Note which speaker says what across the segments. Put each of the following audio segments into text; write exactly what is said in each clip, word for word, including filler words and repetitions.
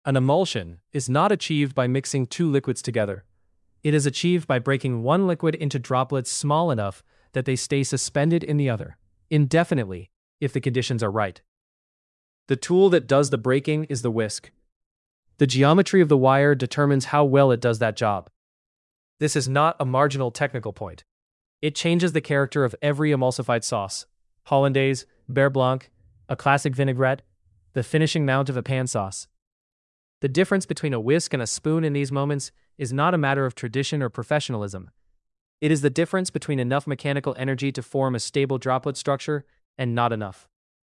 Speaker 1: An emulsion is not achieved by mixing two liquids together. It is achieved by breaking one liquid into droplets small enough that they stay suspended in the other, indefinitely, if the conditions are right. The tool that does the breaking is the whisk. The geometry of the wire determines how well it does that job. This is not a marginal technical point. It changes the character of every emulsified sauce. Hollandaise, Beurre Blanc, a classic vinaigrette, the finishing mount of a pan sauce. The difference between a whisk and a spoon in these moments is not a matter of tradition or professionalism. It is the difference between enough mechanical energy to form a stable droplet structure and not enough.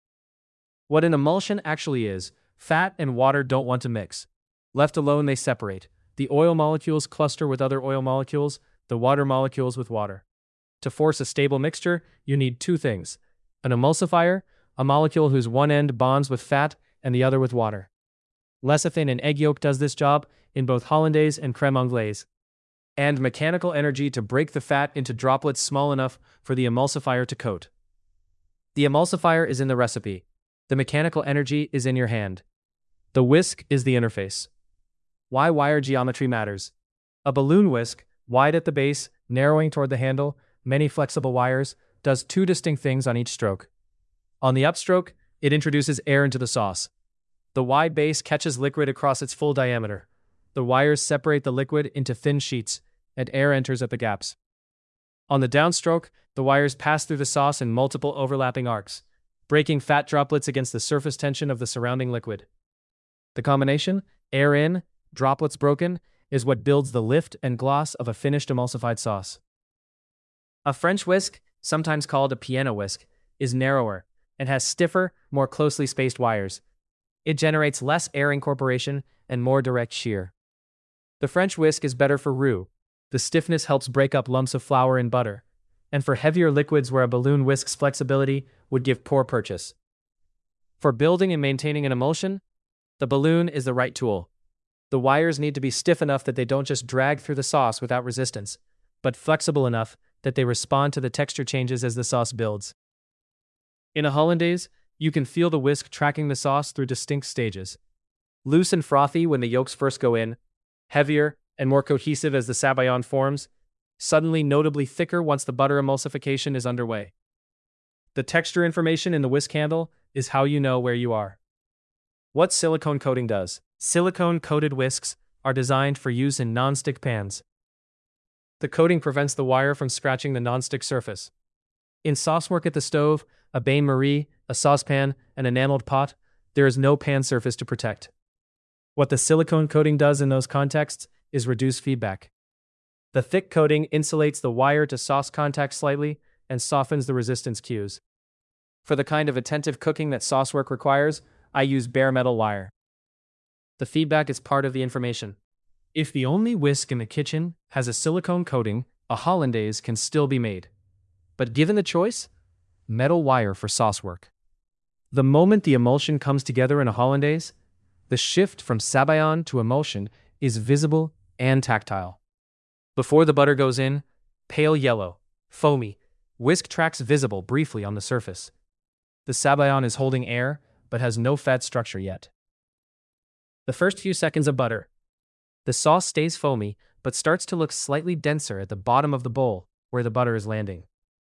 Speaker 1: What an emulsion actually is, fat and water don't want to mix. Left alone, they separate. The oil molecules cluster with other oil molecules, the water molecules with water. To force a stable mixture, you need two things: an emulsifier, a molecule whose one end bonds with fat and the other with water. Lecithin and egg yolk does this job in both hollandaise and crème anglaise. And mechanical energy to break the fat into droplets small enough for the emulsifier to coat. The emulsifier is in the recipe. The mechanical energy is in your hand. The whisk is the interface. Why wire geometry matters. A balloon whisk, wide at the base, narrowing toward the handle, many flexible wires, does two distinct things on each stroke. On the upstroke, it introduces air into the sauce. The wide base catches liquid across its full diameter. The wires separate the liquid into thin sheets, and air enters at the gaps. On the downstroke, the wires pass through the sauce in multiple overlapping arcs, breaking fat droplets against the surface tension of the surrounding liquid. The combination, air in, droplets broken, is what builds the lift and gloss of a finished emulsified sauce. A French whisk, sometimes called a piano whisk, is narrower and has stiffer, more closely spaced wires. It generates less air incorporation and more direct shear. The French whisk is better for roux. The stiffness helps break up lumps of flour in butter, and for heavier liquids where a balloon whisk's flexibility would give poor purchase. For building and maintaining an emulsion, the balloon is the right tool. The wires need to be stiff enough that they don't just drag through the sauce without resistance, but flexible enough that they respond to the texture changes as the sauce builds. In a hollandaise, you can feel the whisk tracking the sauce through distinct stages. Loose and frothy when the yolks first go in, heavier and more cohesive as the sabayon forms, suddenly notably thicker once the butter emulsification is underway. The texture information in the whisk handle is how you know where you are. What silicone coating does. Silicone-coated whisks are designed for use in non-stick pans. The coating prevents the wire from scratching the non-stick surface. In sauce work at the stove, a bain-marie, a saucepan, an enameled pot, there is no pan surface to protect. What the silicone coating does in those contexts is reduce feedback. The thick coating insulates the wire to sauce contact slightly and softens the resistance cues. For the kind of attentive cooking that sauce work requires, I use bare metal wire. The feedback is part of the information. If the only whisk in the kitchen has a silicone coating, a hollandaise can still be made. But given the choice, metal wire for sauce work. The moment the emulsion comes together in a hollandaise, the shift from sabayon to emulsion is visible and tactile. Before the butter goes in, pale yellow, foamy, whisk tracks visible briefly on the surface. The sabayon is holding air, but has no fat structure yet. The first few seconds of butter. The sauce stays foamy, but starts to look slightly denser at the bottom of the bowl, where the butter is landing.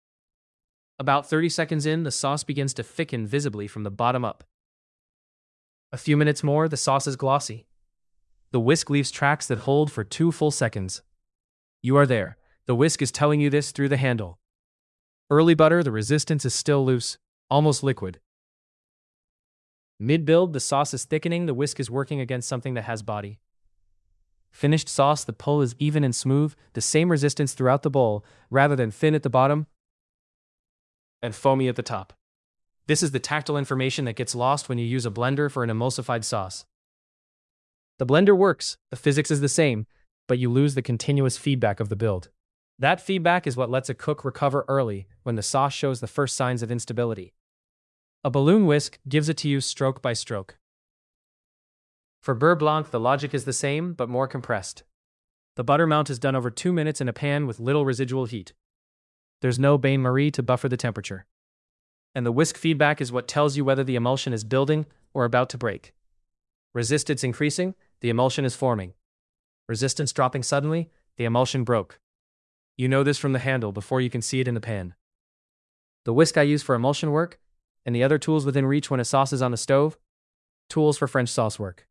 Speaker 1: About thirty seconds in, the sauce begins to thicken visibly from the bottom up. A few minutes more, the sauce is glossy. The whisk leaves tracks that hold for two full seconds. You are there. The whisk is telling you this through the handle. Early butter, the resistance is still loose, almost liquid. Mid-build, the sauce is thickening, the whisk is working against something that has body. Finished sauce, the pull is even and smooth, the same resistance throughout the bowl, rather than thin at the bottom and foamy at the top. This is the tactile information that gets lost when you use a blender for an emulsified sauce. The blender works, the physics is the same, but you lose the continuous feedback of the build. That feedback is what lets a cook recover early when the sauce shows the first signs of instability. A balloon whisk gives it to you stroke by stroke. For Beurre Blanc, the logic is the same, but more compressed. The butter mount is done over two minutes in a pan with little residual heat. There's no bain-marie to buffer the temperature. And the whisk feedback is what tells you whether the emulsion is building or about to break. Resistance increasing, the emulsion is forming. Resistance dropping suddenly, the emulsion broke. You know this from the handle before you can see it in the pan. The whisk I use for emulsion work, and the other tools within reach when a sauce is on the stove, tools for French sauce work.